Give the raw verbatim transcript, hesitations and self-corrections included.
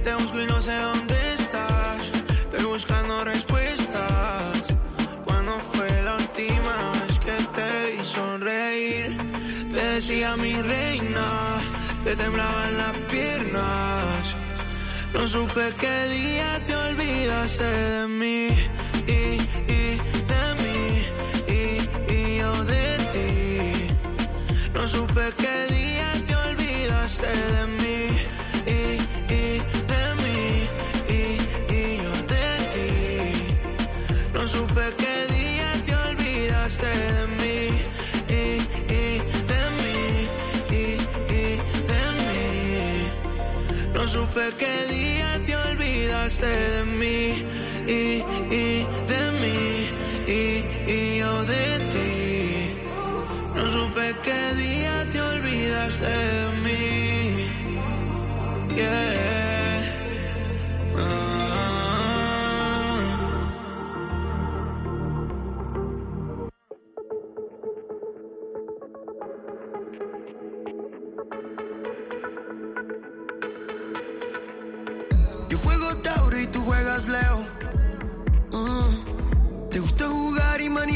te busco y no sé dónde estás. Estoy buscando respuestas. ¿Cuándo fue la última vez que te vi sonreír? Te decía mi reina, te temblaban las piernas. No supe qué día te olvidaste de mí. Y, y de mí, y, y yo de ti. No supe qué día te olvidaste de mí. Y, y de mí, y, y yo de ti. No supe qué día te olvidaste de mí. Y, y de mí, y, y de mí. No supe qué día te olvidaste de mí. Y, y de mí, y, y yo de ti. No supe qué día te olvidaste de mí. Yeah. Ah. Yo juego Tauro y tú juegas Leo. Uh. Te gusta jugar y manipular.